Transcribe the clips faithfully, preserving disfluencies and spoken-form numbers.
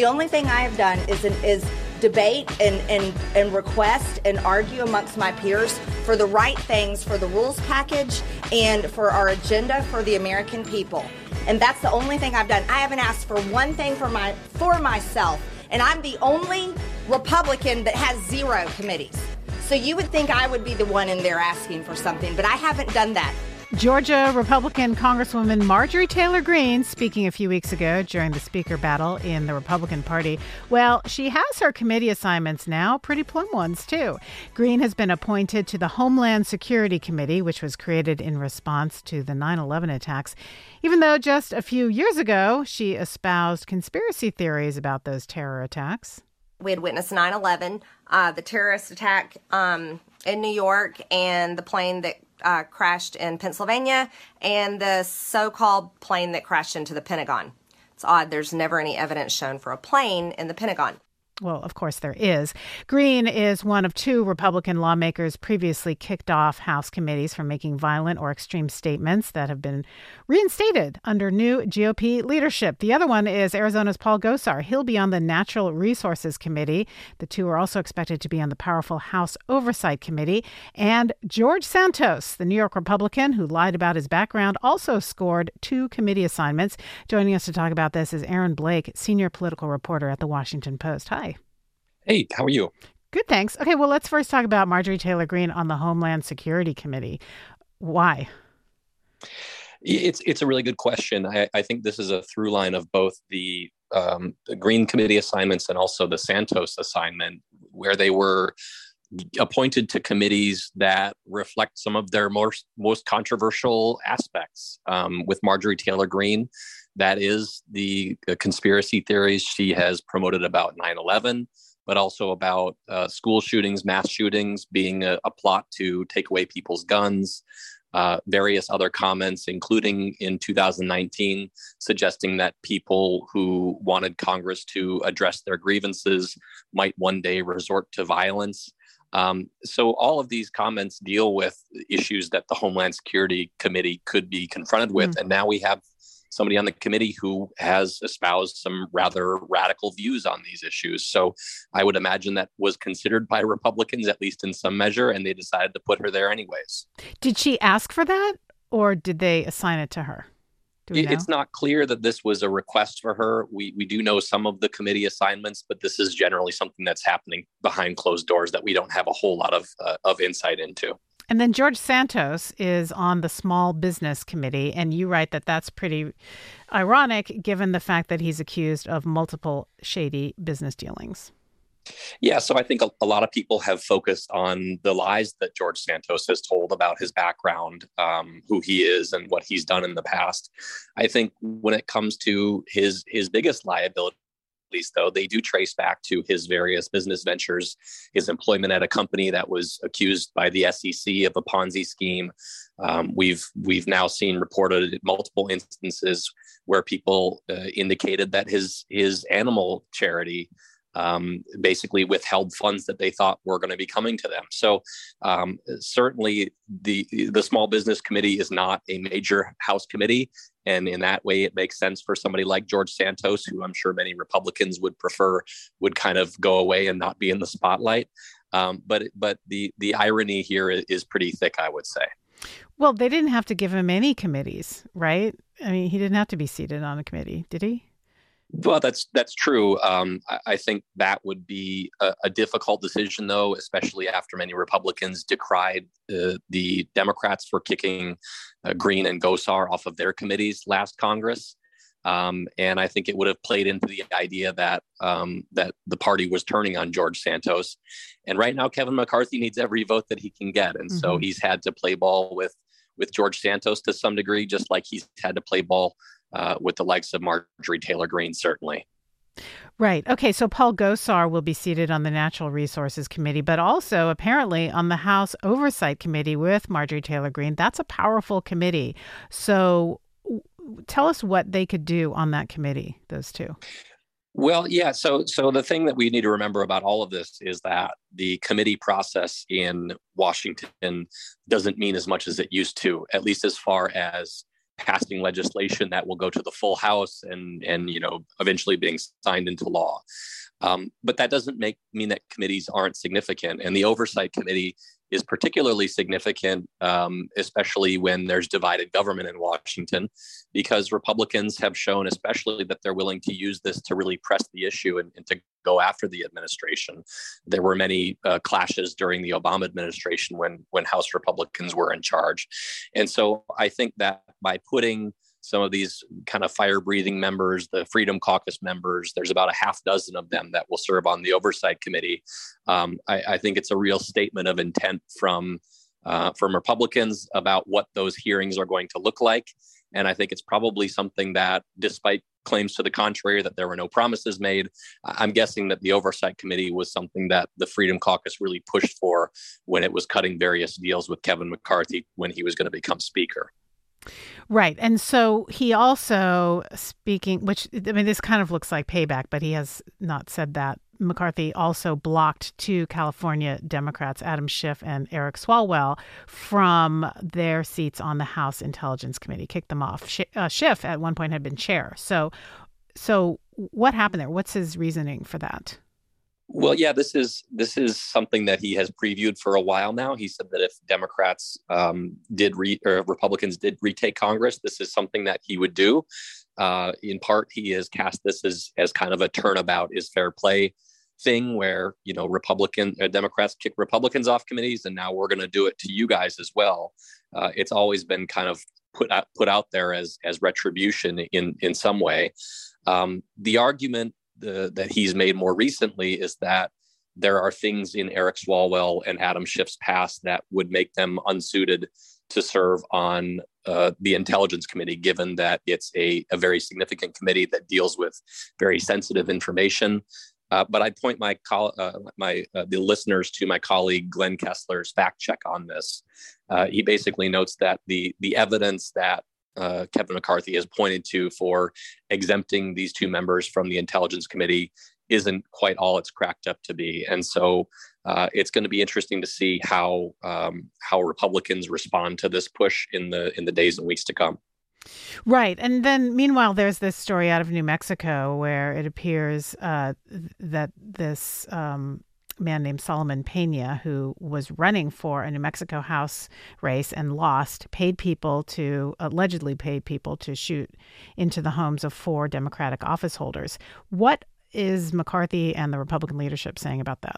The only thing I have done is an, is debate and, and, and request and argue amongst my peers for the right things for the rules package and for our agenda for the American people. And that's the only thing I've done. I haven't asked for one thing for my for myself. And I'm the only Republican that has zero committees. So you would think I would be the one in there asking for something, but I haven't done that. Georgia Republican Congresswoman Marjorie Taylor Greene speaking a few weeks ago during the speaker battle in the Republican Party. Well, she has her committee assignments now, pretty plum ones, too. Greene has been appointed to the Homeland Security Committee, which was created in response to the nine eleven attacks, even though just a few years ago she espoused conspiracy theories about those terror attacks. We had witnessed nine eleven, uh, the terrorist attack um, in New York, and the plane that Uh, crashed in Pennsylvania, and the so-called plane that crashed into the Pentagon. It's odd. There's never any evidence shown for a plane in the Pentagon. Well, of course there is. Greene is one of two Republican lawmakers previously kicked off House committees for making violent or extreme statements that have been reinstated under new G O P leadership. The other one is Arizona's Paul Gosar. He'll be on the Natural Resources Committee. The two are also expected to be on the powerful House Oversight Committee. And George Santos, the New York Republican who lied about his background, also scored two committee assignments. Joining us to talk about this is Aaron Blake, senior political reporter at The Washington Post. Hi. Hey, how are you? Good, thanks. Okay, well, let's first talk about Marjorie Taylor Greene on the Homeland Security Committee. Why? It's it's a really good question. I, I think this is a through line of both the, um, the Greene committee assignments and also the Santos assignment, where they were appointed to committees that reflect some of their most, most controversial aspects. Um, with Marjorie Taylor Greene, that is the conspiracy theories she has promoted about nine eleven, but also about uh, school shootings, mass shootings being a, a plot to take away people's guns, uh, various other comments, including in two thousand nineteen, suggesting that people who wanted Congress to address their grievances might one day resort to violence. Um, so all of these comments deal with issues that the Homeland Security Committee could be confronted with. Mm. And now we have somebody on the committee who has espoused some rather radical views on these issues. So I would imagine that was considered by Republicans, at least in some measure, and they decided to put her there anyways. Did she ask for that, or did they assign it to her? Do we know? It's not clear that this was a request for her. We we do know some of the committee assignments, but this is generally something that's happening behind closed doors that we don't have a whole lot of uh, of insight into. And then George Santos is on the Small Business Committee, and you write that that's pretty ironic given the fact that he's accused of multiple shady business dealings. Yeah, so I think a, a lot of people have focused on the lies that George Santos has told about his background, um, who he is, and what he's done in the past. I think when it comes to his his biggest liability, though, they do trace back to his various business ventures, his employment at a company that was accused by the S E C of a Ponzi scheme. Um, we've we've now seen reported multiple instances where people uh, indicated that his his animal charity um, basically withheld funds that they thought were going to be coming to them. So um, certainly the the Small Business Committee is not a major House committee. And in that way, it makes sense for somebody like George Santos, who I'm sure many Republicans would prefer, would kind of go away and not be in the spotlight. Um, but but the the irony here is, is pretty thick, I would say. Well, they didn't have to give him any committees, right? I mean, he didn't have to be seated on a committee, did he? Well, that's that's true. Um, I, I think that would be a, a difficult decision, though, especially after many Republicans decried uh, the Democrats for kicking uh, Greene and Gosar off of their committees last Congress. Um, and I think it would have played into the idea that um, that the party was turning on George Santos. And right now, Kevin McCarthy needs every vote that he can get. And mm-hmm. so he's had to play ball with with George Santos to some degree, just like he's had to play ball Uh, with the likes of Marjorie Taylor Greene, certainly. Right. Okay. So Paul Gosar will be seated on the Natural Resources Committee, but also apparently on the House Oversight Committee with Marjorie Taylor Greene. That's a powerful committee. So w- tell us what they could do on that committee, those two. Well, yeah. So, so the thing that we need to remember about all of this is that the committee process in Washington doesn't mean as much as it used to, at least as far as passing legislation that will go to the full House and, and you know, eventually being signed into law. Um, but that doesn't make mean that committees aren't significant. And the Oversight Committee is particularly significant, um, especially when there's divided government in Washington, because Republicans have shown especially that they're willing to use this to really press the issue and, and to go after the administration. There were many uh, clashes during the Obama administration when, when House Republicans were in charge. And so I think that by putting some of these kind of fire-breathing members, the Freedom Caucus members, there's about a half dozen of them that will serve on the Oversight Committee. Um, I, I think it's a real statement of intent from uh, from Republicans about what those hearings are going to look like. And I think it's probably something that, despite claims to the contrary that there were no promises made, I'm guessing that the Oversight Committee was something that the Freedom Caucus really pushed for when it was cutting various deals with Kevin McCarthy when he was going to become Speaker. Right. And so he also, speaking, which, I mean, this kind of looks like payback, but he has not said that. McCarthy also blocked two California Democrats, Adam Schiff and Eric Swalwell, from their seats on the House Intelligence Committee, kicked them off. Sch- uh, Schiff at one point had been chair. So, so what happened there? What's his reasoning for that? Well, yeah, this is this is something that he has previewed for a while now. He said that if Democrats um, did re- or Republicans did retake Congress, this is something that he would do. Uh, in part, he has cast this as as kind of a turnabout is fair play thing, where you know Republican uh, Democrats kick Republicans off committees, and now we're going to do it to you guys as well. Uh, it's always been kind of put out, put out there as as retribution in in some way. Um, the argument The, that he's made more recently is that there are things in Eric Swalwell and Adam Schiff's past that would make them unsuited to serve on uh, the Intelligence Committee, given that it's a, a very significant committee that deals with very sensitive information. Uh, but I'd point my col- uh, my uh, the listeners to my colleague Glenn Kessler's fact check on this. Uh, he basically notes that the the evidence that Uh, Kevin McCarthy has pointed to for exempting these two members from the Intelligence Committee isn't quite all it's cracked up to be. And so uh, it's going to be interesting to see how um, how Republicans respond to this push in the in the days and weeks to come. Right. And then meanwhile, there's this story out of New Mexico where it appears uh, that this um man named Solomon Pena, who was running for a New Mexico House race and lost, paid people to, allegedly paid people to shoot into the homes of four Democratic office holders. What is McCarthy and the Republican leadership saying about that?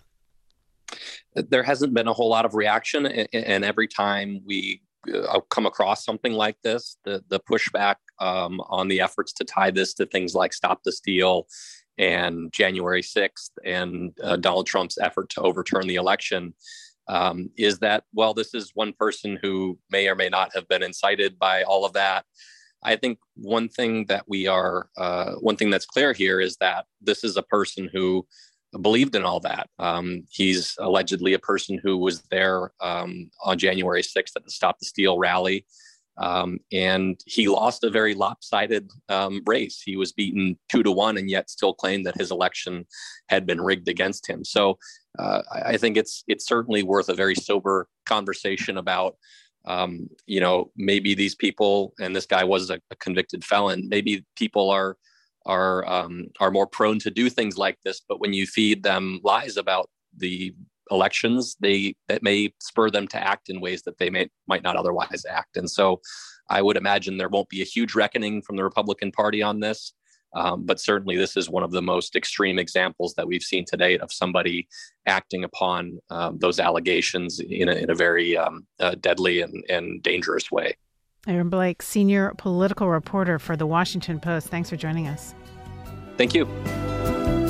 There hasn't been a whole lot of reaction. And every time we come across something like this, the, the pushback um, on the efforts to tie this to things like Stop the Steal and January sixth and uh, Donald Trump's effort to overturn the election um, is that, well, this is one person who may or may not have been incited by all of that. I think one thing that we are, uh, one thing that's clear here is that this is a person who believed in all that. Um, he's allegedly a person who was there um, on January sixth at the Stop the Steal rally. Um, and he lost a very lopsided um, race. He was beaten two to one and yet still claimed that his election had been rigged against him. So uh, I think it's it's certainly worth a very sober conversation about, um, you know, maybe these people, and this guy was a, a convicted felon, maybe people are are um, are more prone to do things like this. But when you feed them lies about the elections, they that may spur them to act in ways that they may might not otherwise act. And so I would imagine there won't be a huge reckoning from the Republican Party on this. Um, but certainly this is one of the most extreme examples that we've seen to date of somebody acting upon um, those allegations in a, in a very um, uh, deadly and, and dangerous way. Aaron Blake, senior political reporter for The Washington Post. Thanks for joining us. Thank you.